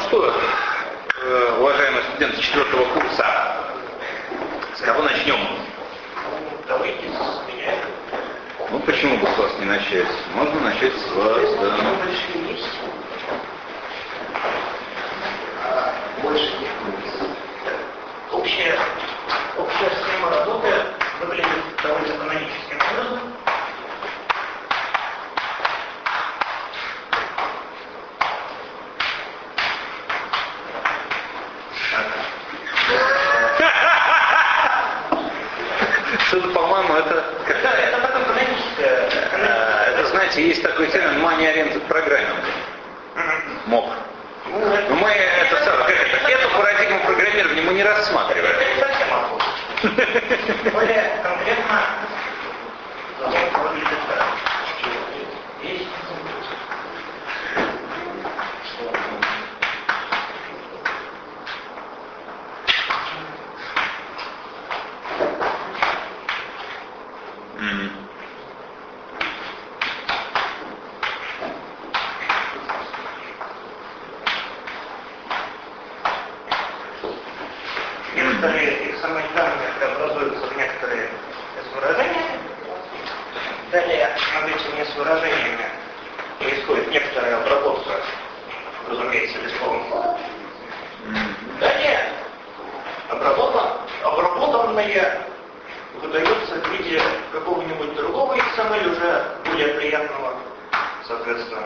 что, уважаемые студенты 4-го курса, с кого начнем? Давайте с меня. Ну, почему бы с вас не начать? Можно начать с вас, да. Больше нет. Общая схема работы выглядит довольно каноническим образом. Что-то, по-моему, это такое каноническое. Это, знаете, есть такой термин money-oriented programming. МОП. Но мы эту парадигму программирования мы не рассматриваем. Это не совсем вопрос. Более конкретно задача выглядит так. Есть некоторые XML-данные преобразуются в некоторые S-выражения. Далее над этими S-выражениями происходит некоторая обработка, разумеется, листовым кодом. Далее обработанное выдается в виде какого-нибудь другого XML, уже более приятного, соответственно,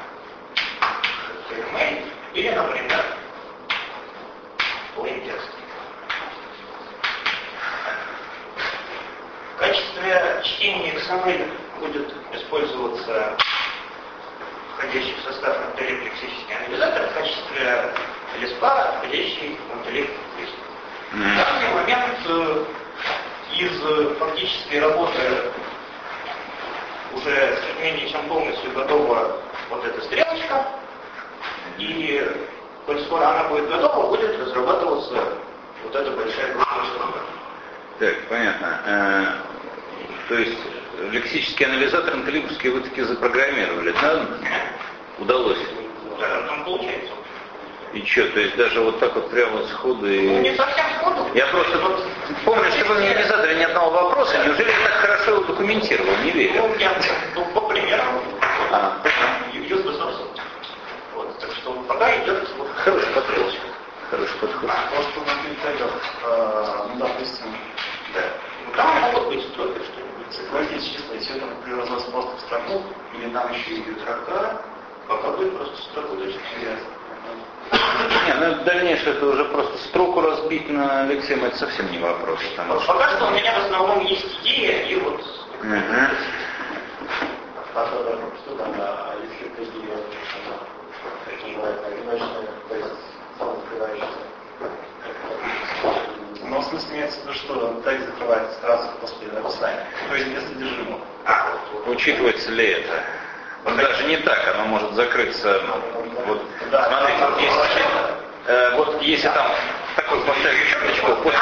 HTML, или, например, plain text. В качестве чтения XML будет использоваться входящий в состав интеллект лексический анализатор, в качестве лиспа входящий в интеллект лист. В данный момент из фактической работы уже менее чем полностью готова вот эта стрелочка, и коль скоро она будет готова, будет разрабатываться вот эта большая группа инструментов. Так, понятно. То есть лексический анализатор интеллектский вы таки запрограммировали, да? Удалось? Да, там получается. И что, то есть даже вот так вот прямо сходу и... Ну, не совсем сходу. Я просто помню, что вы мне не задали ни одного вопроса. Неужели я так хорошо его документировал? Не верю. Ну, я по примерам use the source. Вот, так что пока идет... Хороший подход. Хороший подход. Может, на критериях, допустим, Да. Ну, там могут быть строки, что-нибудь. сократить числа, если это превратилось просто в строку, или там еще идет строка, Пока будет просто строку, точно. Не, ну дальнейшее это уже просто строку разбить на лексему, это совсем не вопрос. Пока что у меня в основном есть идея, и вот... что там, если такие, одиночные, то есть самоскрывающиеся. Но в смысле имеется в виду, что текст закрывается сразу после написания, то есть без содержимого. Учитывается ли это? Ну, даже не так, оно может закрыться. Вот, да, смотрите, вот если там такой поставить черточку после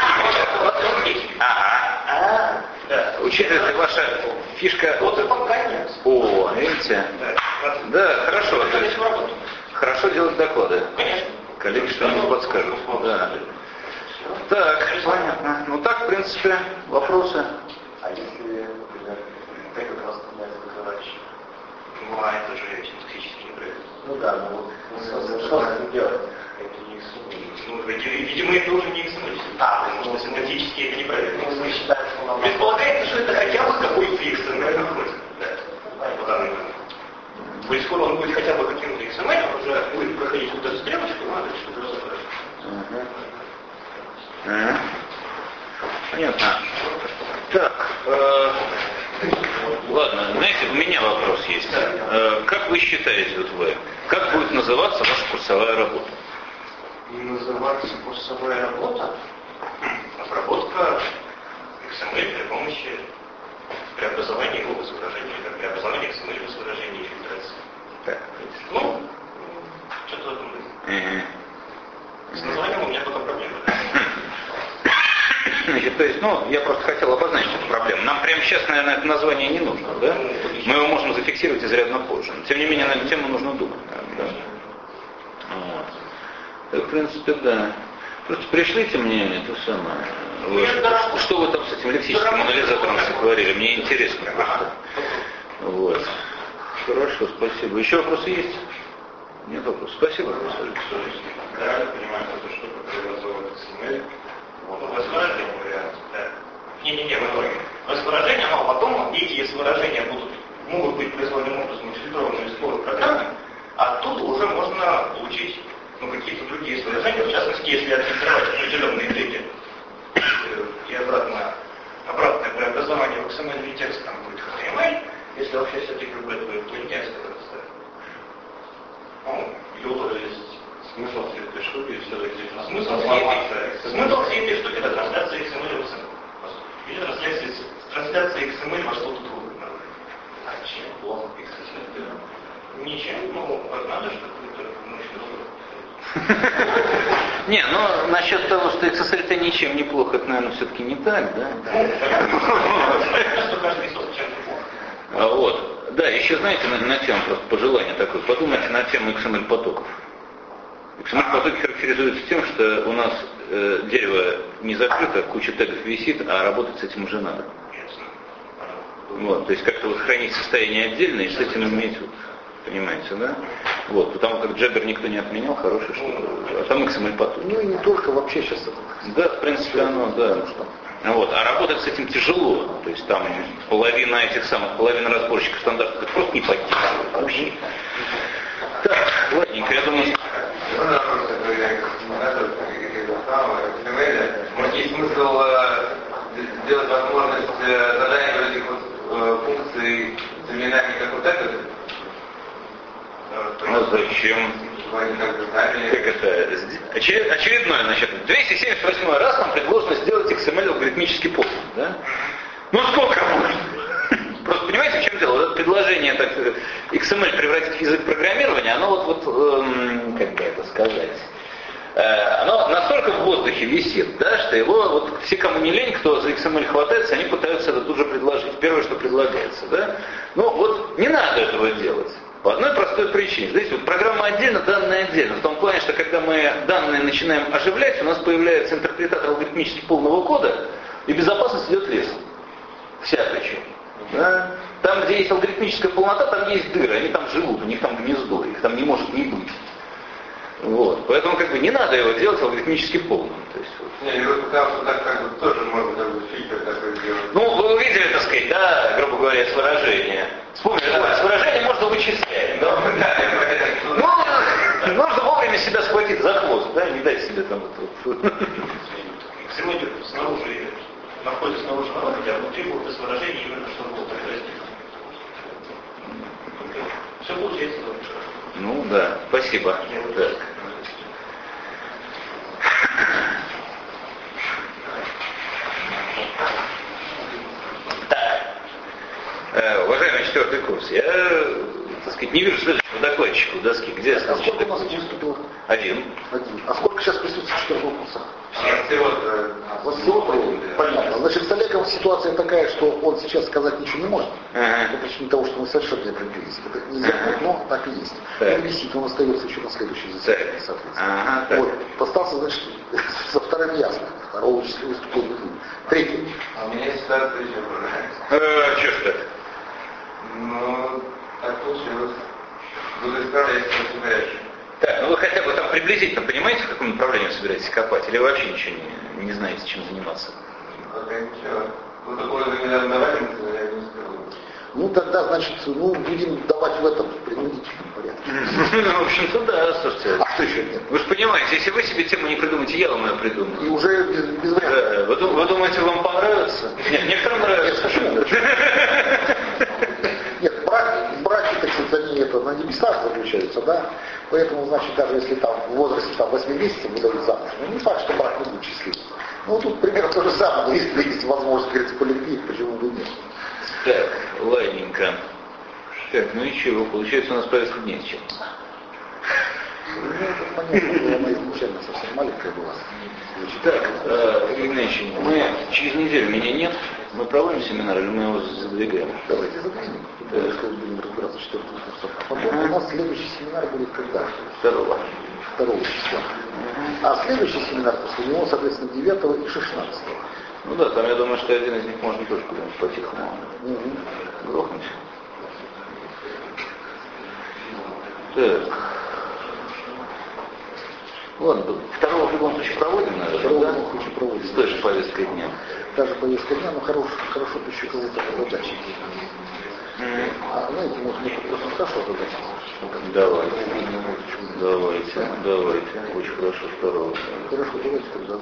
Да. Учитывается ваша фишка. Вот и пока нет. О, видите? Да, хорошо. То есть, хорошо делать доклады. Конечно. Коллеги что-нибудь подскажут. Да. Так, понятно. Ну так, в принципе, вопросы. А если, например, ты как раз становится закрывающим? Ну, а это же синтаксически неправильно. Ну да, но вот что с этим делать? Это не Ну, видимо, это уже не XML. Потому что синтаксически это неправильно. мы считаем, что нам... Предполагается, что это хотя бы какой-то XML находится. Да. В данный момент. Коль скоро он будет хотя бы каким-то XML, он уже будет проходить вот эту стрелочку, надо что-то разобрать. Понятно. Так, ладно, знаете, у меня вопрос есть. Как вы считаете, вот вы, как будет называться ваша курсовая работа? Называется курсовая работа. Обработка XML при помощи преобразования его в изображение, преобразования XML в изображение и фильтрации. Так. Ну, что-то в этом духе. С названием у меня пока проблемы. Значит, то есть, я просто хотел обозначить эту проблему. Нам прямо сейчас, наверное, это название не нужно, да? Мы его можем зафиксировать изрядно позже. Но, тем не менее, на эту тему нужно думать, наверное, да? Вот. Так, в принципе, да. Просто пришлите мне это самое. Что вы там с этим лексическим анализатором сотворили? Мне интересно просто. Вот. Хорошо, спасибо. Еще вопросы есть? Нет вопросов. Спасибо, профессор. Да, я понимаю, эту штуку преобразовывает XML. Выражение, да. Не-не-не, выражение, но потом эти выражения могут быть произвольным образом отфильтрованы из слова программы, а оттуда уже можно получить какие-то другие выражения, в частности, если отфильтровать определенные теги и обратное преобразование в XML или текст, там будет HTML, если вообще все-таки будет plain text, или вот есть смысл всей этой штуки все-таки смысл всей этой штуки — это трансляция XML в XML. Или трансляция XML во что-то другое. А чем плохо XML? Ничем, надо, чтобы это Не, насчет того, что XSL-то ничем не плохо, это, наверное, все-таки не так, да? Вот. Да, еще знаете, на тему просто пожелание такое, подумайте на тему XML-потоков. XML-потоки характеризуются тем, что у нас дерево не закрыто, куча тегов висит, а работать с этим уже надо. Вот, то есть как-то хранить состояние отдельно и с этим иметь, понимаете, да? Вот, потому как Jabber никто не отменял, хорошая штука. А там XML-потоки. И не только вообще сейчас это. Да, в принципе, оно, да. Вот, а работать с этим тяжело. То есть там половина разборщиков стандартов это просто не поддерживает вообще. Так, ладненько, я думаю, что... Может, есть смысл сделать возможность задания этих функций с именами как вот этот? Ну зачем? Как это? Очередное, значит, 278 раз нам предложено сделать XML алгоритмический полный, да? Сколько можно? Просто понимаете, в чем дело? Вот это предложение так, XML превратить в язык программирования, оно как бы это сказать, оно настолько в воздухе висит, да, что его все, кому не лень, кто за XML хватается, они пытаются это тут же предложить. Первое, что предлагается, да? Не надо этого делать. По одной простой причине. Здесь программа отдельно, данные отдельно. В том плане, что когда мы данные начинаем оживлять, у нас появляется интерпретатор алгоритмически полного кода, и безопасность идет лесом. Вся причем. Да? Там, где есть алгоритмическая полнота, там есть дыры, они там живут, у них там гнездо, их там не может не быть. Вот. Поэтому не надо его делать алгоритмически полным. То есть, я потому что так тоже можно фильтр такой сделать. Вы увидели, так сказать, да, грубо говоря, с выражения. Вспомнили, с выражения можно вычислять. Да? Нужно вовремя себя схватить за хвост, да, не дать себе там XML снаружи, находится снаружи на выходе, а внутри будет с выражения именно что было подразделено. Все получается лучше. Да, спасибо. Так. Уважаемый 4-й курс, я, не вижу следующего докладчика у доски. Где сколько у нас выступило? Один. А сколько сейчас присутствует 4-го курса? Всего понятно. Значит, с Олегом ситуация такая, что он сейчас сказать ничего не может. По причине того, что мы совершенно не определились. Это нельзя, но так и есть. Он висит, он остается еще на следующий заседание, соответственно. Остался, значит, со вторым ясно. Второго числа выступил. Третий. А у меня ситуация еще продолжается. Че ж так? Так получилось. Буду исправлять, если собираешь. Так, вы хотя бы там приблизительно понимаете, в каком направлении вы собираетесь копать? Или вы вообще ничего не знаете, чем заниматься? Пока ничего. Такое навалимся, я не успел. Тогда, значит, будем давать в этом принудительном порядке. В общем-то, да, слушайте. А что еще нет? Вы же понимаете, если вы себе тему не придумаете, я вам ее придумаю. И уже без вариантов. Да. Вы думаете, вам понравится? Нет, некоторым нравится. Нет, браки, так сказать, они на небесах заключаются, да? Поэтому, значит, даже если там в возрасте 8 месяцев выдают замуж, не факт, что брак не будет счастливым. Тут примерно то же самое, но если есть возможность, говорится, полюбить, почему бы нет. Так, ладненько. Так, и чего? Получается, у нас повестка дня сейчас. Это понятно, она изначально совсем маленькая была. Так, иначе, через неделю меня нет, мы проводим семинар или мы его задвигаем? Давайте задвинем, потому что будем разбираться с 4-м курсом. А потом у нас следующий семинар будет когда? 2-го. 2 числа. А следующий семинар после него, соответственно, 9 и 16. Ну да, там я думаю, что один из них можно тоже куда-нибудь по-тихому грохнуть. Так. Ладно, второго в любом случае проводим, наверное, Второго да? в любом случае проводим. С той же повесткой дня. Даже повестка дня, но хорошо бы еще кого-то озадачить. Знаете, может, мне просто хорошо озадачить. Давайте. Очень хорошо, здорово. Хорошо, давайте тогда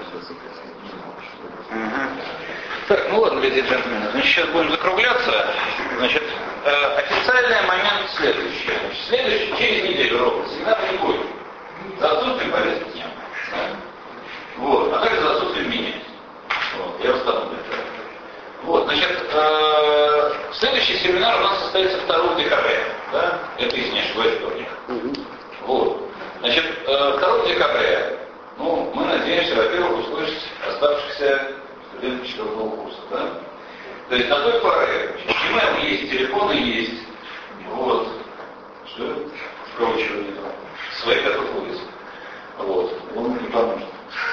Так, ну ладно, леди и джентльмены, значит, сейчас будем закругляться. Значит, официальный момент следующий. Значит, через неделю ровно семинар не будет. За отсутствием повестки дня. Вот, а также за отсутствием меня. Вот, я установлю это. Вот, значит, следующий семинар у нас состоится 2 декабря. Да? Это, если не ошибаюсь, вторник. Вот. Значит, 2 декабря, ну, мы надеемся, во-первых, услышать оставшихся студентов 4-го курса. Да? То есть до той поры e-mail есть, телефоны есть. Вот. Что? Кого чего не знаю. Свои готов вывесить. Вот. Он не поможет.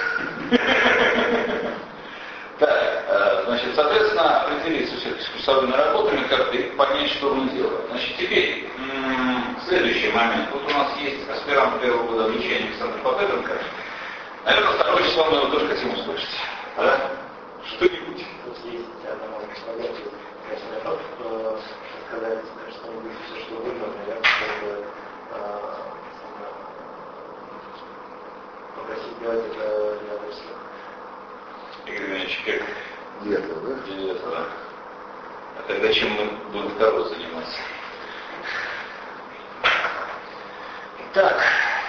Так, значит, соответственно, определиться все-таки с курсовыми наработками, как понять, что мы делаем. Значит, теперь, следующий момент. Вот у нас есть аспирант 1-го года обучения Александр Попенко. Наверное, 2 числа мы его тоже хотим услышать. Да? Что-нибудь. Тут есть одна человек, конечно, готов сказать, что мы будем все, что угодно, чтобы попросить делать это для всех. Игорь Иванович, как? 9, да? 9. А тогда чем мы будем 2 заниматься? Так.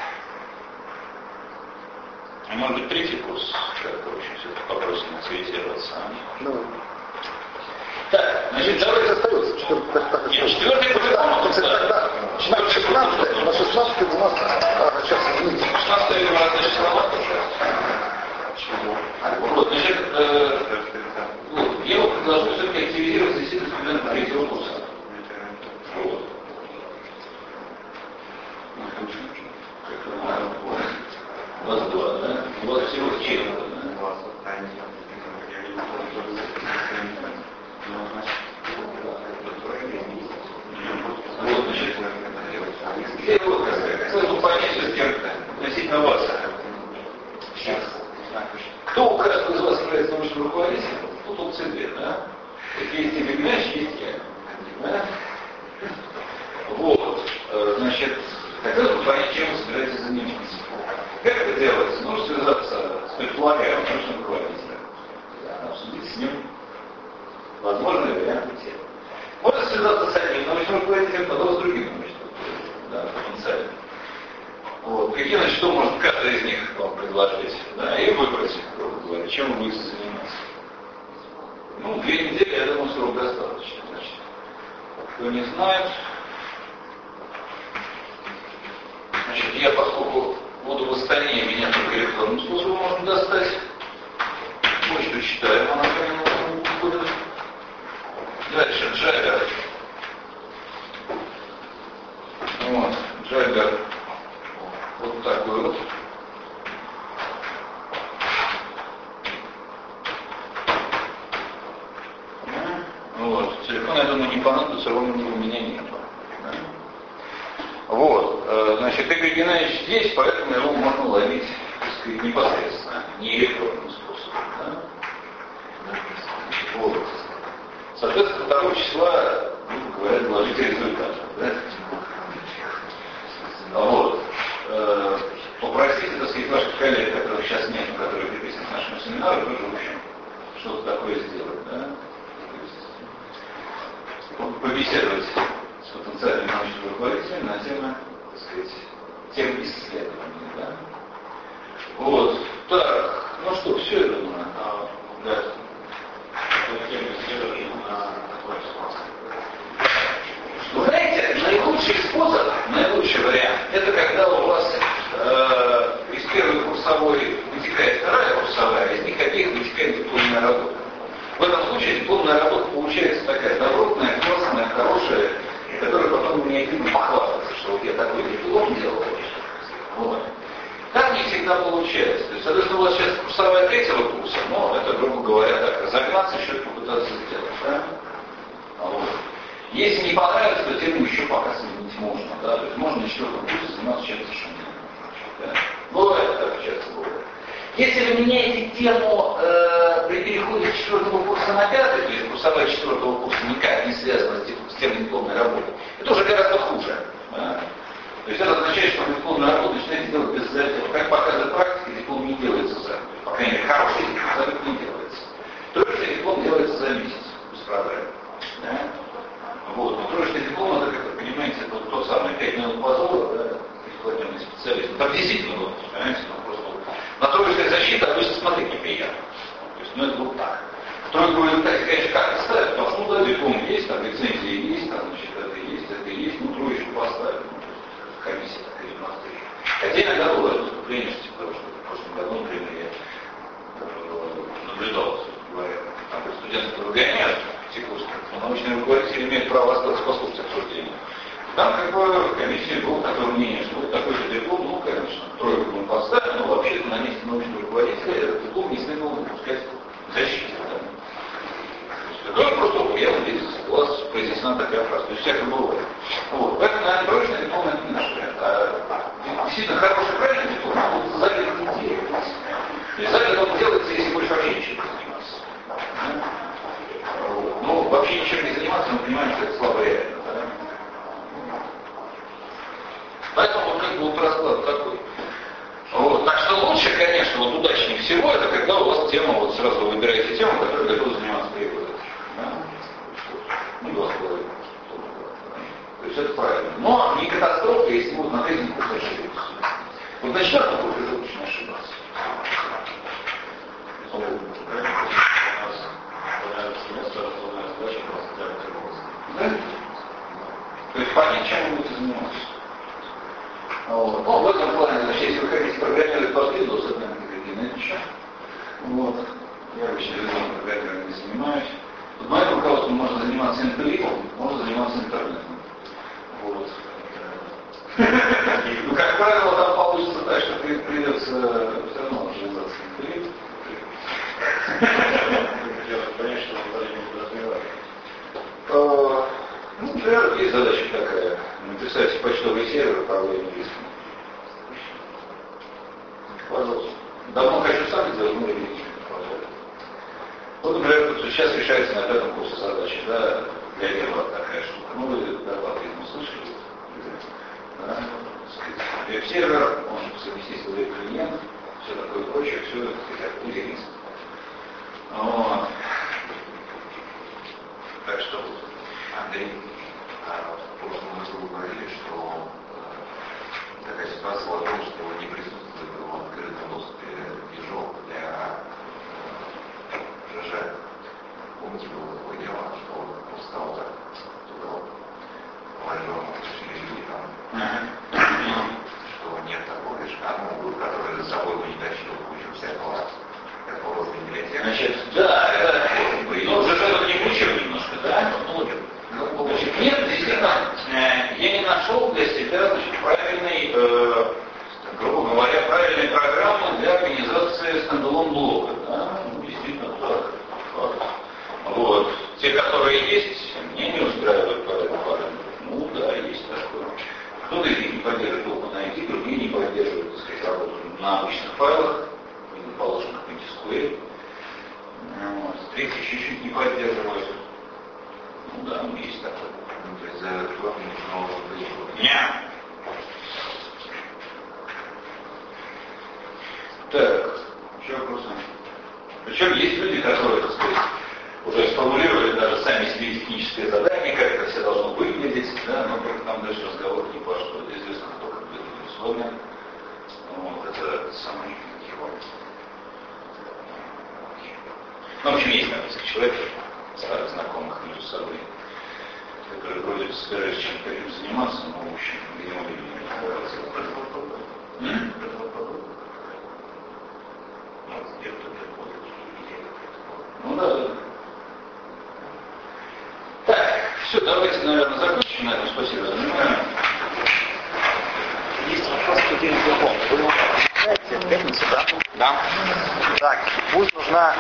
А может быть 3-й курс? Как-то очень все-таки попросим акцентироваться. Давай. Так, значит, давайте остается. 4-й курс. Тогда на 16 у нас, сейчас, извините. 16 видимо, разные числа уже. Вот, значит, вот, я вам предложу все-таки активизировать действительно студентов 3-го курса. Вот. У вас 2, да? У вас всего 4, да? Вот, значит, теперь вот, хотел бы понять все-таки относительно вас. Кто у каждого из вас является научным руководителем? Тут опции 2, да? Вот есть Игорь Иванович, есть я. Да? Вот, значит, хотелось бы понять, чем вы собираетесь заниматься. Как это делается? Нужно связаться с предполагаемым научным руководителем. Да, обсудить с ним возможные варианты темы. Можно связаться с одним научным руководителем, потом с другим научным руководителем, да, потенциально. Вот. Прикинуть, что может каждый из них вам предложить, да, и выбрать, грубо говоря, чем вы будете заниматься. Ну, 2 недели, я думаю, срок достаточно. Значит, кто не знает, значит, я, поскольку буду в Астане, меня только электронным способом можно достать. Почту читаем, она ко мне уходит. Дальше, Джаггер. Вот, Джаггер. Вот такой вот. Вот. Телефон, я думаю, не понадобится, ровно у меня нет. Да? Вот. Значит, Игорь Геннадьевич здесь, поэтому его можно ловить, так сказать, непосредственно, не электронным способом. Да? Вот. Соответственно, 2 числа, грубо говоря, доложить результаты. Да? Вот. Попросите, так сказать, ваших коллег, которых сейчас нет, которые приписаны к нашему семинару, тоже, в общем, что-то такое сделать, да? Побеседовать с потенциальным научным руководителем на тему, так сказать, тем исследований, да? Вот. Так, ну что, все, я думаю. Да. Вы знаете, наилучший способ, наилучший вариант, это когда у вас из 1-й курсовой вытекает 2-я курсовая, из них обеих вытекает дипломная работа. В этом случае дипломная работа получается такая добротная, классная, хорошая, которая потом необходимо похвастаться, что вот я такой диплом делал. Вот. всегда получается. То есть, соответственно, у вас сейчас курсовая третьего курса, но это, грубо говоря, так, разогнаться, что-то попытаться сделать. Да? Вот. Если не понравится, то тему еще пока сменить можно. Да? То есть можно на четвертом курсе заниматься чем-то совершенно не нужно. Да? Бывает так, часто бывает. Если вы меняете тему при переходе с четвертого курса на пятый, то есть курсовая четвертого курса никак не связана с темой дипломной работы, это уже гораздо хуже. Да? То есть это означает, что дипломную работу начинаете делать без этого. Как показывает практика, диплом не делается за, по крайней мере, хороший диплом не делается. Троечный диплом делается за месяц, без проблем. Да? Вот. Но троечный диплом, это, как вы понимаете, это вот тот самый 5 минут позора, да, рекламный специалист. Там действительно, вот, понимаете, просто на троечной защите обычно смотреть неприятно. То есть, ну это вот так. Тройку в результате, конечно, как-то ставят, потому что, ну да, диплом есть, там лицензия есть, там, значит, это есть, ну троечку поставят. Комиссия такая у нас. Хотя иногда бывает поступление, потому что в прошлом году, например, я наблюдал, говоря, там студенты выгоняют текущих, но научные руководители имеют право остаться послушать обсуждение. Там как бы в комиссии было такое мнение, что вот такой-то диплом, ну, конечно, тройку мы поставим, но вообще-то на месте научного руководителя этот диплом не следовало допускать к защите. Да? Просто я надеюсь, у вас произнесена такая фраза. То есть всякое бывает. Вот. Поэтому, наверное, троечный диплом это не наш вариант. А действительно хороший, правильный диплом, он за это не делается. То есть за это он делается, если больше вообще ничем не заниматься. Вот. Ну, вообще ничем не заниматься, мы понимаем, что это слабо реально. Да? Поэтому как бы вот расклад такой. Вот. Так что лучше, конечно, вот удачнее всего, это когда у вас тема, вот сразу вы выбираете тему, которой готовы заниматься переводом. Да? Ну, 2,5. То есть это правильно. Но не катастрофа, если вот на третьем курсе ошибетесь. Вот на четвертом курсе уже лучше не ошибаться. У нас семестр, основная задача просто да? То есть понять, чем вы будете заниматься. Вот. Ну, в этом плане, значит, если вы хотите программировать по Windows, это, наверное, ничего. Вот. Я вообще регулярно программированием не занимаюсь. Под моим руководством можно заниматься интеллектом, можно заниматься интернетом. Вот. Ну, как правило, там получится так, что придется все равно развиваться интеллект. понять, что мы не подразумеваем. Ну, например, есть задача такая. Написать почтовый сервер по английскому. Пожалуйста. Давно хочу сам сделать, но времени не хватает. Вот, например, сейчас решается на 5-м курсе задачи, да, для этого такая штука. Ну, вы доклад, видимо, слышали. Да, веб-сервер, он же по совместительству веб-клиент, все такое прочее, все это как удивится. Вот. Так что, Андрей, в прошлом году вы говорили, что такая ситуация в том, что не присутствует в открытом доступе движок для ЖЖ. Помните, было такое дело, что после того, как туда вложено пришли люди там, что нет такого движка, который за собой не тащил кучу всякого такого библиотека. Значит, да, это, ну, ЖЖ тут не включил немножко, да? Значит, нет, действительно, я не нашел для себя, значит, правильной, грубо говоря, правильной программы для организации стендалон блока. Да? Ну, действительно, так. Вот. Те, которые есть, мне не устраивают по этому параметру. Ну да, есть такое. Кто-то из них не поддерживает OpenID, другие не поддерживают, так сказать, работу на обычных файлах, не положено как SQL. Вот. Третьи чуть-чуть не поддерживают. Ну да, есть такое. Ну, то есть за этот блок не нужно выйти. Нет. Так, еще вопросы? Причем есть люди, которые, так сказать, уже сформулировали даже сами себе техническое задание, как это все должно выглядеть, да, но только там дальше разговор не пошло. Известно, кто как бы это условия. Вот, это самый его. Ну, в общем, есть несколько человек, старых знакомых между собой, которые вроде бы собираются чем-то таким заниматься, но, в общем, видимо, времени не хватает. Ну да. Так, все, давайте, наверное, закончим на этом. Спасибо за внимание. Есть вопрос по теме диплома. Пятница, да? Да. Так, будет нужна